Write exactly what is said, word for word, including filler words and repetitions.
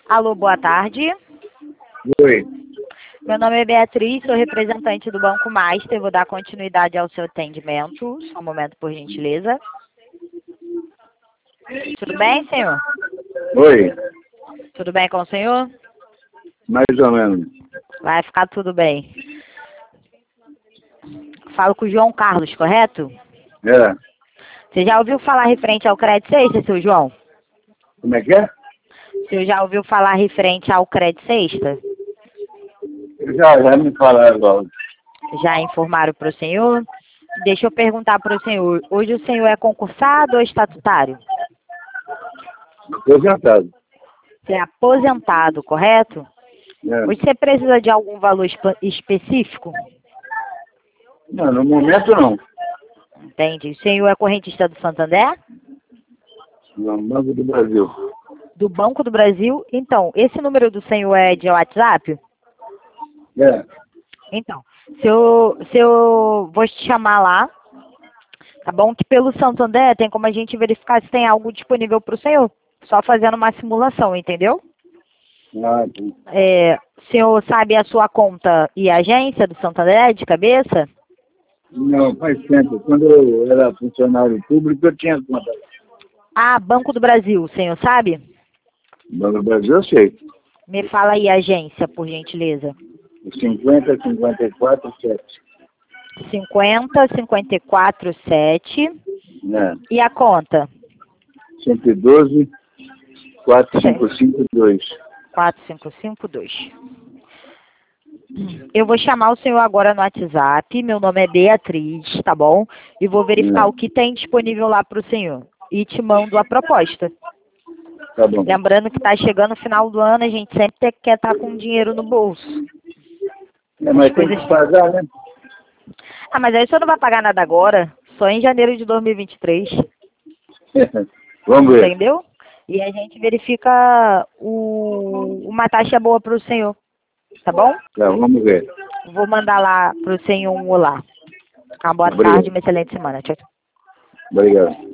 Alô, boa tarde. Oi. Meu nome é Beatriz, sou representante do Banco Master. Vou dar continuidade ao seu atendimento. Só um momento, por gentileza. Tudo bem, senhor? Oi. Tudo bem com o senhor? Mais ou menos. Vai ficar tudo bem. Falo com o João Carlos, correto? É. Você já ouviu falar referente ao Crédito Sexta, seu João? Como é que é? Você já ouviu falar referente ao Crédito Sexta? Já, já me falaram logo. Já informaram para o senhor? Deixa eu perguntar para o senhor. Hoje o senhor é concursado ou estatutário? Aposentado. Você é aposentado, correto? É. Hoje você precisa de algum valor espe- específico? Não, no momento não. Entende? O senhor é correntista do Santander? No Banco do Brasil. Do Banco do Brasil? Então, esse número do senhor é de WhatsApp? É. Então, se eu, se eu vou te chamar lá, tá bom? Que pelo Santander tem como a gente verificar se tem algo disponível para o senhor. Só fazendo uma simulação, entendeu? Ah, sim. É, o senhor sabe a sua conta e agência do Santander de cabeça? Não, faz tempo. Quando eu era funcionário público, eu tinha conta. Ah, Banco do Brasil, o senhor sabe? Banco do Brasil eu sei. Me fala aí a agência, por gentileza. cinquenta, cinquenta e quatro, sete. cinquenta, cinquenta e quatro, sete. Né? E a conta? cento e doze, quatrocentos e cinquenta e cinco, dois. quatro cinco cinco dois. Eu vou chamar o senhor agora no WhatsApp. Meu nome é Beatriz, tá bom? E vou verificar Né? o que tem disponível lá para o senhor. E te mando a proposta. Tá bom. Lembrando que tá chegando o final do ano, a gente sempre tem- quer estar com dinheiro no bolso. É, mas As tem coisas... que pagar, né? Ah, mas aí o senhor não vai pagar nada agora, só em janeiro de dois mil e vinte e três. Vamos ver. Entendeu? E a gente verifica o... uma taxa boa para o senhor. Tá bom? Tá, vamos ver. Vou mandar lá para o senhor um olá. Uma boa Obrigado. tarde, uma excelente semana. Tchau, tchau. Obrigado.